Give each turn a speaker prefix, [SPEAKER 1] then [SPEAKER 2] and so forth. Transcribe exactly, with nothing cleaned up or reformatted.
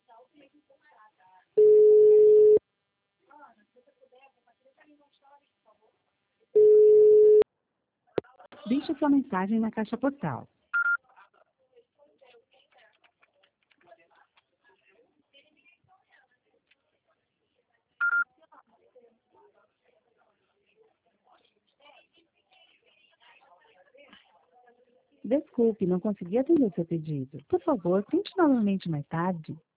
[SPEAKER 1] Deixe sua mensagem na caixa postal. Desculpe, não consegui atender seu pedido. Por favor, tente novamente mais tarde.